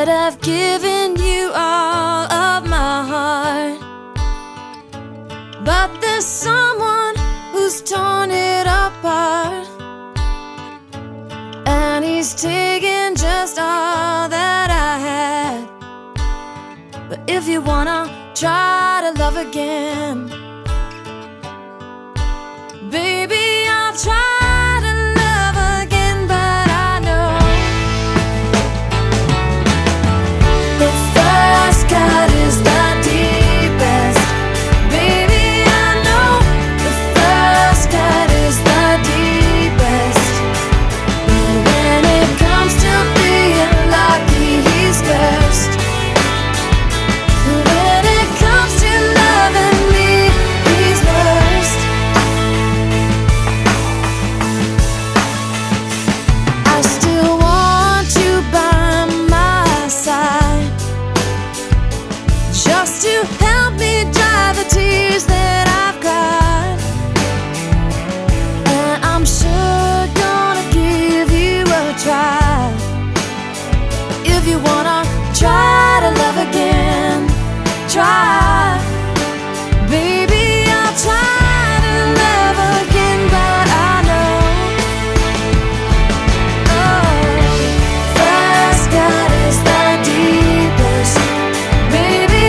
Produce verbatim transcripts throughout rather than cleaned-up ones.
But I've given you all of my heart. But there's someone who's torn it apart, and he's taken just all that I had. But if you wanna try to love again, baby, I'll try. Just to help me dry the tears that I've cried. And I'm sure gonna give you a try. If you wanna try to love again, try. Baby, I'll try to love again, but I know, oh, first cut is the deepest. Baby,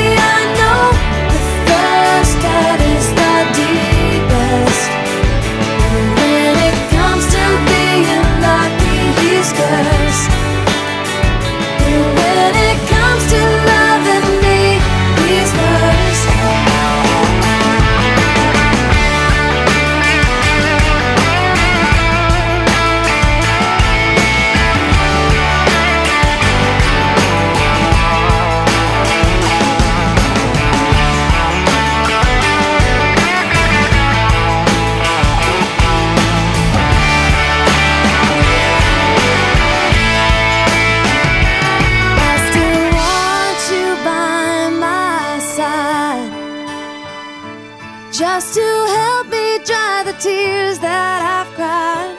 just to help me dry the tears that I've cried.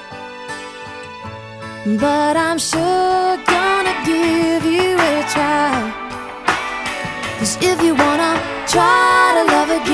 But I'm sure gonna give you a try. 'Cause if you wanna try to love again,